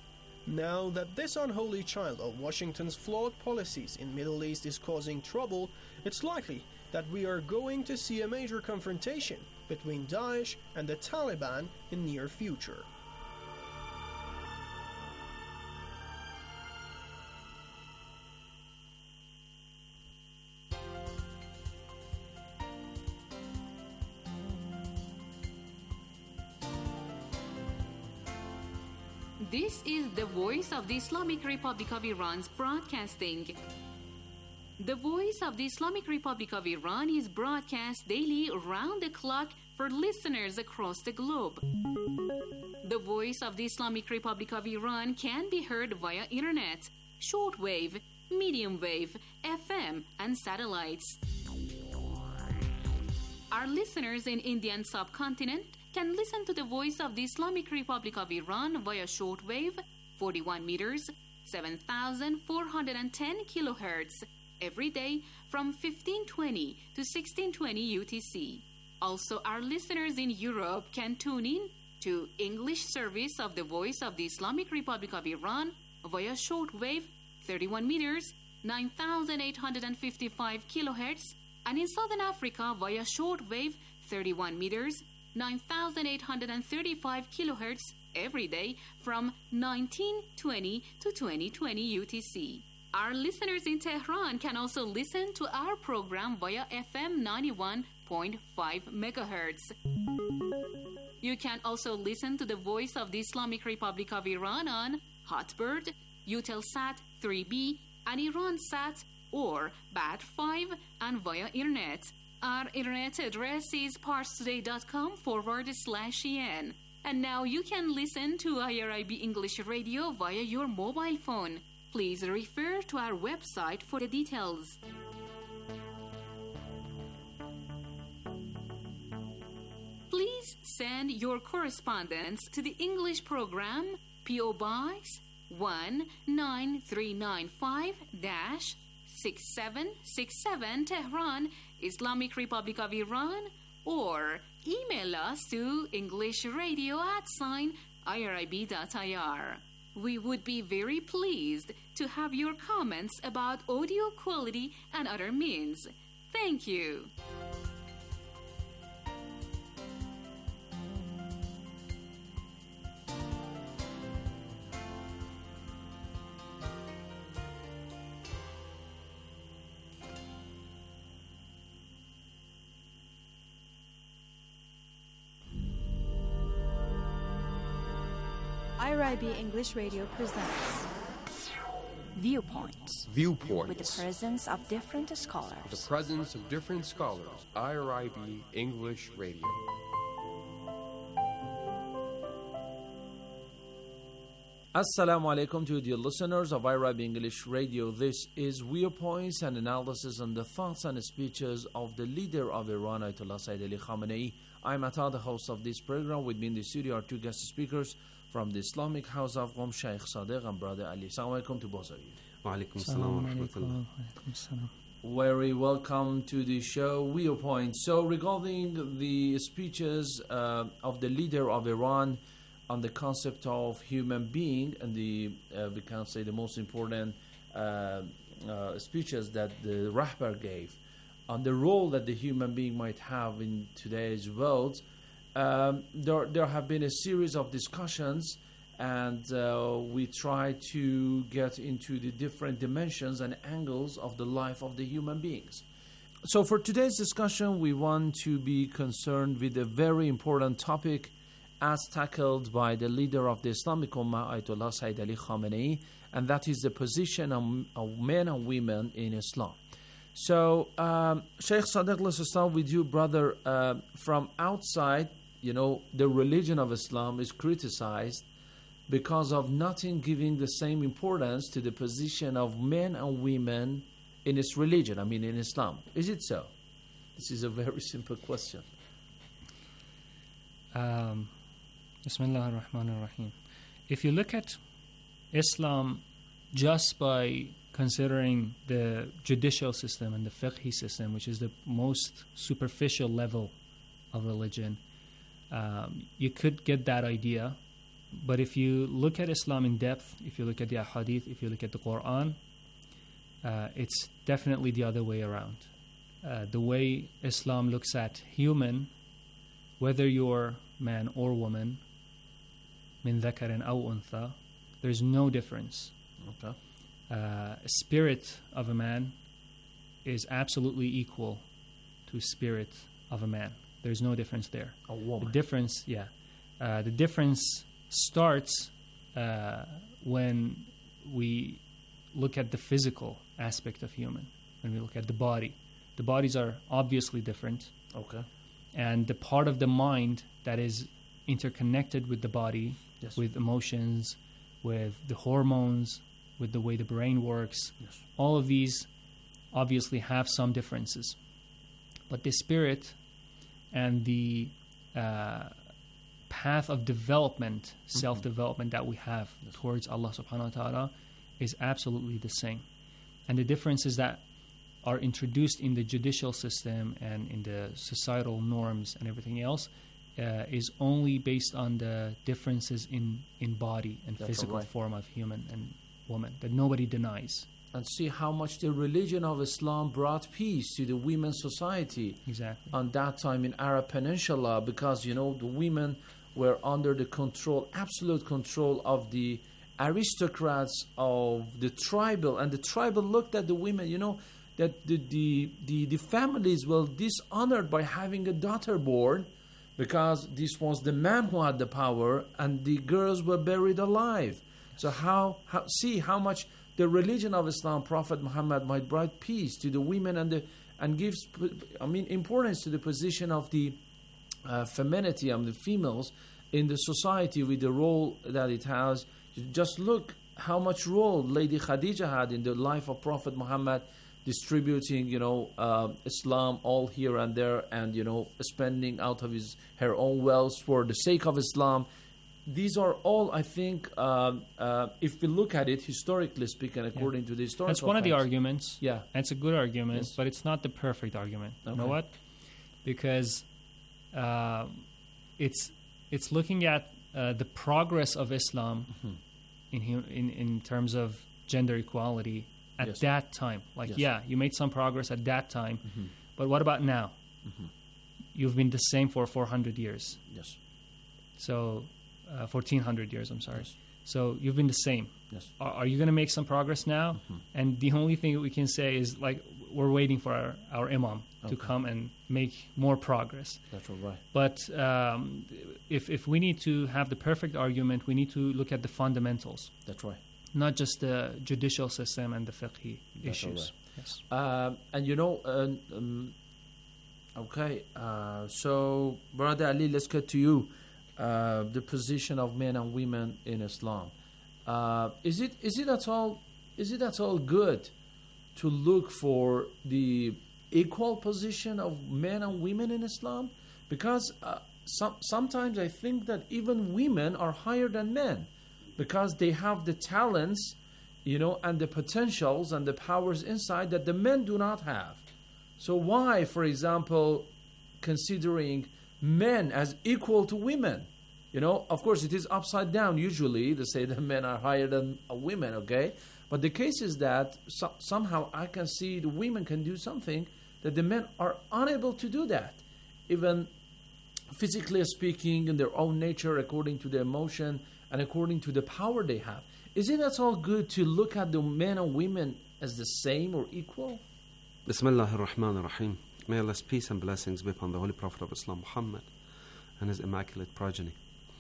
Now that this unholy child of Washington's flawed policies in Middle East is causing trouble, it's likely that we are going to see a major confrontation between Daesh and the Taliban in near future. This is the voice of the Islamic Republic of Iran's broadcasting. The voice of the Islamic Republic of Iran is broadcast daily round the clock for listeners across the globe. The voice of the Islamic Republic of Iran can be heard via internet, shortwave, medium wave, F M, and satellites. Our listeners in Indian subcontinent can listen to the voice of the Islamic Republic of Iran via shortwave, forty-one meters, seven thousand four hundred ten kilohertz, every day from fifteen twenty to sixteen twenty U T C. Also, our listeners in Europe can tune in to English service of the voice of the Islamic Republic of Iran via shortwave, thirty-one meters, nine thousand eight hundred fifty-five kilohertz, and in Southern Africa via shortwave, thirty-one meters, nine thousand eight hundred thirty-five kilohertz every day from nineteen twenty to twenty twenty U T C. Our listeners in Tehran can also listen to our program via F M ninety-one point five megahertz. You can also listen to the voice of the Islamic Republic of Iran on Hotbird, Eutelsat three B, and IranSat or B A T five and via internet. Our internet address is parstoday.com forward slash en. And now you can listen to I R I B English Radio via your mobile phone. Please refer to our website for the details. Please send your correspondence to the English program, P O Box one nine three nine five six seven six seven, Tehran, Islamic Republic of Iran, or email us to englishradio at sign irib dot I R. We would be very pleased to have your comments about audio quality and other means. Thank you. I R I B English Radio presents Viewpoints. Viewpoints. With the presence of different scholars. The presence of different scholars. I R I B English Radio. Assalamu alaikum to the listeners of I R I B English Radio. This is Viewpoints, and analysis on the thoughts and speeches of the leader of Iran, Ayatollah Sayyid Ali Khamenei. I'm Atta, the host of this program. With me in the studio are two guest speakers from the Islamic House of Qom, Sheikh Sadiq and Brother Ali. Assalamu alaikum to both of you. Wa alaikum assalam wa rahmatullah. Very welcome to the show, Viewpoint. So regarding the speeches uh, of the leader of Iran on the concept of human being, and the uh, we can say the most important uh, uh, speeches that the Rahbar gave on the role that the human being might have in today's world, um, there, there have been a series of discussions, and uh, we try to get into the different dimensions and angles of the life of the human beings. So for today's discussion, we want to be concerned with a very important topic as tackled by the leader of the Islamic Ummah, Ayatollah Sayyid Ali Khamenei, and that is the position of, of men and women in Islam. So, um, Sheikh Sadiq, let's start with you, brother. Uh, from outside, you know, the religion of Islam is criticized because of not giving the same importance to the position of men and women in its religion, I mean in Islam. Is it so? This is a very simple question. Um, Bismillah ar-Rahman ar-Rahim. If you look at Islam just by considering the judicial system and the fiqhi system, which is the most superficial level of religion, um, you could get that idea. But if you look at Islam in depth, if you look at the ahadith, if you look at the Quran, uh, it's definitely the other way around. Uh, the way Islam looks at human, whether you're man or woman, min dhakarin aw untha, there's no difference. Okay. Uh, spirit of a man is absolutely equal to spirit of a man. There's no difference there. A woman. The difference, yeah. Uh, the difference starts uh, when we look at the physical aspect of human. When we look at the body, the bodies are obviously different. Okay. And the part of the mind that is interconnected with the body, yes, with emotions, with the hormones, with the way the brain works, yes, all of these obviously have some differences. But the spirit and the uh, path of development, mm-hmm. self-development that we have yes. towards Allah subhanahu wa ta'ala is absolutely the same. And the differences that are introduced in the judicial system and in the societal norms and everything else uh, is only based on the differences in, in body and That's physical right. form of human and woman that nobody denies. And see how much the religion of Islam brought peace to the women's society. Exactly. On that time in Arab Peninsula, because, you know, the women were under the control, absolute control of the aristocrats of the tribal. And the tribal looked at the women, you know, that the, the, the, the families were dishonored by having a daughter born, because this was the man who had the power, and the girls were buried alive. So how, how see how much the religion of Islam, Prophet Muhammad, might bring peace to the women and the and gives, I mean, importance to the position of the uh, femininity of the females in the society with the role that it has. Just look how much role Lady Khadija had in the life of Prophet Muhammad, distributing, you know, uh, Islam all here and there, and, you know, spending out of his her own wealth for the sake of Islam. These are all, I think, uh, uh, if we look at it historically speaking, according yeah. to the historical That's one facts, of the arguments. Yeah. It's a good argument, Yes. but it's not the perfect argument. Okay. You know what? Because uh, it's it's looking at uh, the progress of Islam mm-hmm. in, hu- in in terms of gender equality at Yes. that time. Like, Yes. yeah, you made some progress at that time, Mhm. but what about now? Mhm. You've been the same for four hundred years. Yes. So, uh, fourteen hundred years, I'm sorry. Yes. So, you've been the same. Yes. Are, are you going to make some progress now? Mhm. And the only thing we can say is, like, we're waiting for our, our imam to Okay. come and make more progress. That's all right. But um, if, if we need to have the perfect argument, we need to look at the fundamentals. That's right. Not just the judicial system and the fiqhi That's all issues. right. Yes. Um, and you know, uh, um, okay, uh, so Brother Ali, let's get to you. Uh, the position of men and women in Islam. Uh, is it is it at all is it at all good to look for the equal position of men and women in Islam? Because uh, some, sometimes I think that even women are higher than men, because they have the talents, you know, and the potentials and the powers inside that the men do not have. So why, for example, considering men as equal to women? You know, of course, it is upside down usually to say that men are higher than women, okay? But the case is that so- somehow I can see the women can do something that the men are unable to do that. Even physically speaking, in their own nature, according to their emotion, and according to the power they have. Is it at all good to look at the men and women as the same or equal? Bismillah ar-Rahman ar-Rahim. May Allah's peace and blessings be upon the Holy Prophet of Islam, Muhammad, and his immaculate progeny.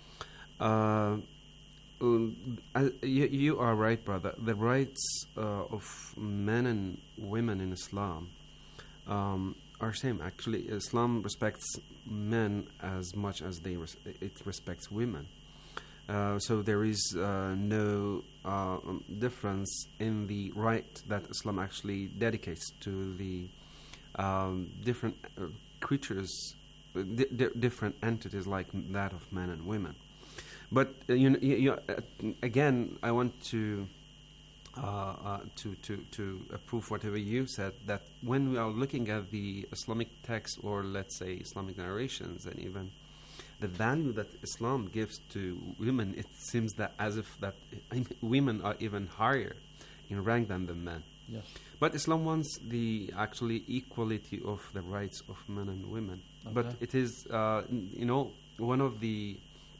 Uh, um, uh, you, you are right, brother. The rights uh, of men and women in Islam um, are same. Actually, Islam respects men as much as they res- it respects women. Uh, so there is uh, no uh, difference in the right that Islam actually dedicates to the um, different uh, creatures, uh, di- di- different entities like that of men and women. But uh, you know, you, you, uh, again, I want to uh, uh, to to to approve whatever you said, that when we are looking at the Islamic text, or let's say Islamic narrations, and even the value that Islam gives to women, it seems that as if that women are even higher in rank than the men. Yes. But Islam wants the actually equality of the rights of men and women. Okay. But it is, uh, you know, one of the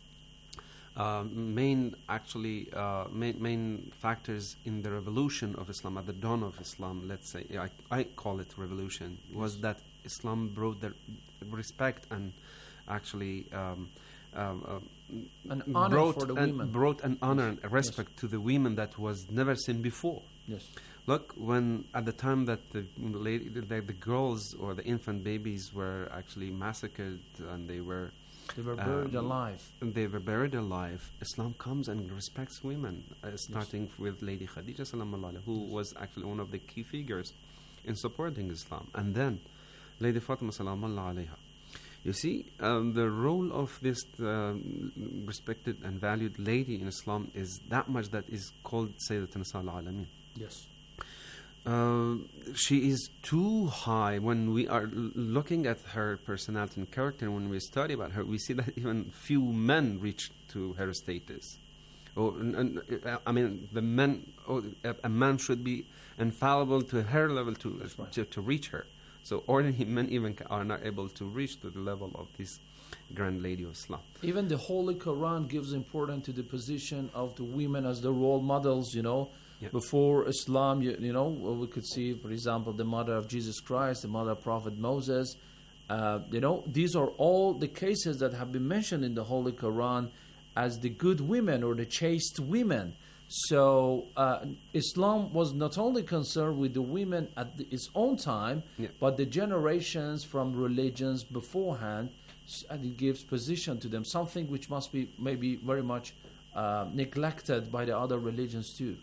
uh, main actually uh, main, main factors in the revolution of Islam, at the dawn of Islam, let's say, I, I call it revolution, was that Islam brought the respect and actually um, um, uh, An honor brought, for the an, women. brought an honor Yes. and a respect Yes. to the women that was never seen before. Yes. Look, when at the time that the lady, the, the girls or the infant babies were actually massacred and they were They were buried um, alive. and they were buried alive, Islam comes and respects women, uh, starting with Lady Khadija sallallahu alaihi, who was actually one of the key figures in supporting Islam, and then Lady Fatima sallallahu alaiha. You see, um, the role of this um, respected and valued lady in Islam is that much that is called Sayyidat Nisa al-Alamin. Yes. Uh, she is too high. When we are l- looking at her personality and character, when we study about her, we see that even few men reach to her status. Or, and, and, uh, I mean, the men, oh, a, a man should be infallible to her level to uh, to, to reach her. So ordinary men even ca- are not able to reach to the level of this grand lady of Islam. Even the Holy Quran gives importance to the position of the women as the role models, you know. Yeah. Before Islam, you, you know, we could see, for example, the mother of Jesus Christ, the mother of Prophet Moses. Uh, you know, these are all the cases that have been mentioned in the Holy Quran as the good women or the chaste women. So uh, Islam was not only concerned with the women at the, its own time, Yeah. but the generations from religions beforehand, s- and it gives position to them, something which must be maybe very much uh, neglected by the other religions too.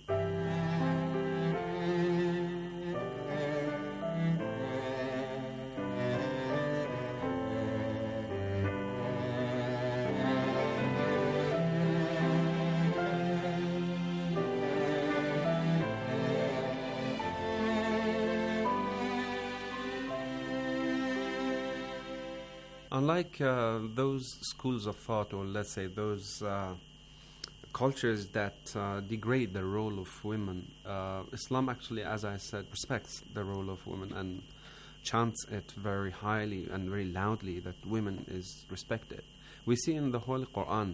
Unlike uh, those schools of thought, or let's say those uh, cultures that uh, degrade the role of women, uh, Islam actually, as I said, respects the role of women and chants it very highly and very loudly that women is respected. We see in the Holy Quran,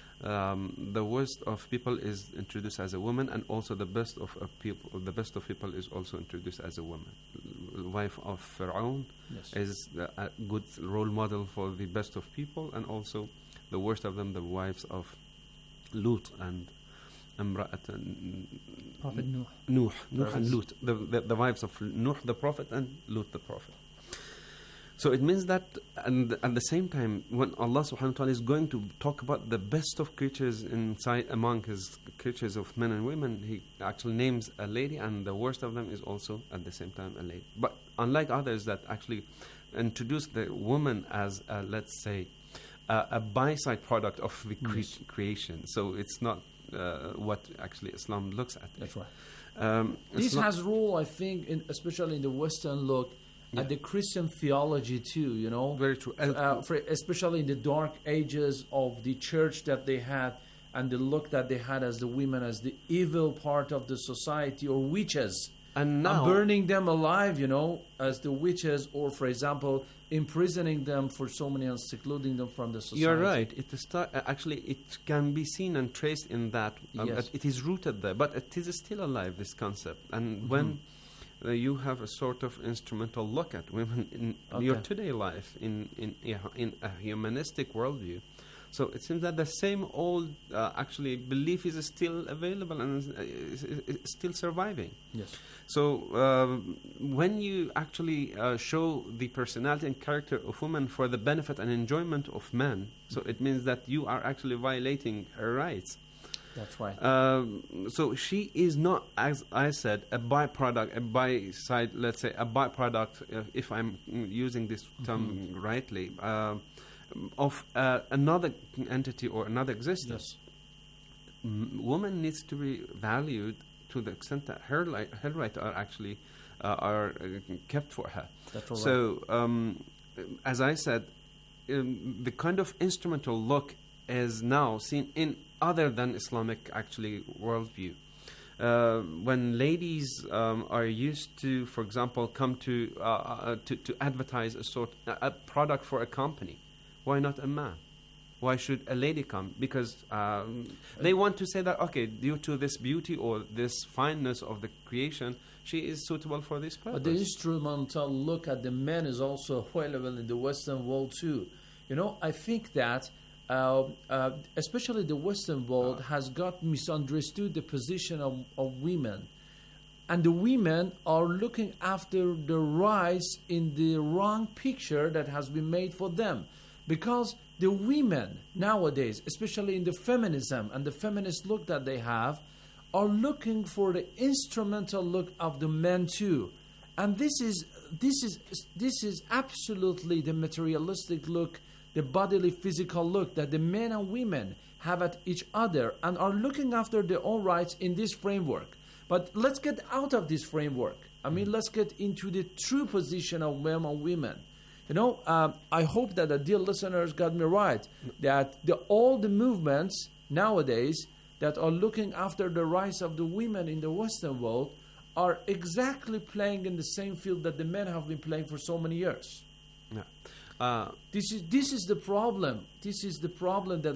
um, the worst of people is introduced as a woman, and also the best of a people, the best of people is also introduced as a woman. The wife of Pharaoh Yes. is the, a good role model for the best of people, and also the worst of them, the wives of Lut and Imra'at and Prophet Nuh. Nuh, Nuh and Prophets. Lut, the, the, the wives of Nuh the prophet and Lut the prophet. So it means that, and at the same time, when Allah subhanahu wa ta'ala is going to talk about the best of creatures inside among his creatures of men and women, he actually names a lady, and the worst of them is also at the same time a lady. But unlike others that actually introduce the woman as, a, let's say, a, a by-side product of the cre- Yes. creation. So it's not uh, what actually Islam looks at. That's right. Um, This Islam- has rule, I think, in, especially in the Western look, Yeah. at the Christian theology too. You know, very true. Uh, for, especially in the dark ages of the church that they had, and the look that they had as the women as the evil part of the society, or witches, and now burning them alive. You know, as the witches, or for example, imprisoning them for so many and secluding them from the society. You're right. It is sta- uh, actually it can be seen and traced in that. Um, Yes. It is rooted there, but it is still alive. This concept, and Mhm. when uh, you have a sort of instrumental look at women in Okay. your today life, in in in a humanistic worldview. So it seems that the same old uh, actually belief is still available and is, is, is still surviving. Yes. So um, when you actually uh, show the personality and character of women for the benefit and enjoyment of men, so it means that you are actually violating her rights. That's right. Um, so she is not, as I said, a byproduct, a by-side, let's say, a byproduct, uh, if I'm using this term Mhm. rightly, uh, of uh, another entity or another existence. M- woman needs to be valued to the extent that her, li- her rights are actually uh, are uh, kept for her. That's all so, um, as I said, um, the kind of instrumental look is now seen in other than Islamic actually worldview. Uh, when ladies um, are used to, for example, come to uh, uh, to, to advertise a sort a, a product for a company, why not a man? Why should a lady come? Because um, they want to say that, okay, due to this beauty or this fineness of the creation, she is suitable for this purpose. But the instrumental look at the men is also available in the Western world too. You know, I think that uh, uh, especially the Western world has got misunderstood the position of, of women. And the women are looking after the rights in the wrong picture that has been made for them. Because the women nowadays, especially in the feminism and the feminist look that they have, are looking for the instrumental look of the men too. And this is this is this is absolutely the materialistic look, the bodily physical look that the men and women have at each other and are looking after their own rights in this framework. But let's get out of this framework. I mean, let's get into the true position of men and women. You know, um, I hope that the dear listeners got me right, that the, all the movements nowadays that are looking after the rights of the women in the Western world are exactly playing in the same field that the men have been playing for so many years. Yeah. Uh, this is this is the problem. This is the problem that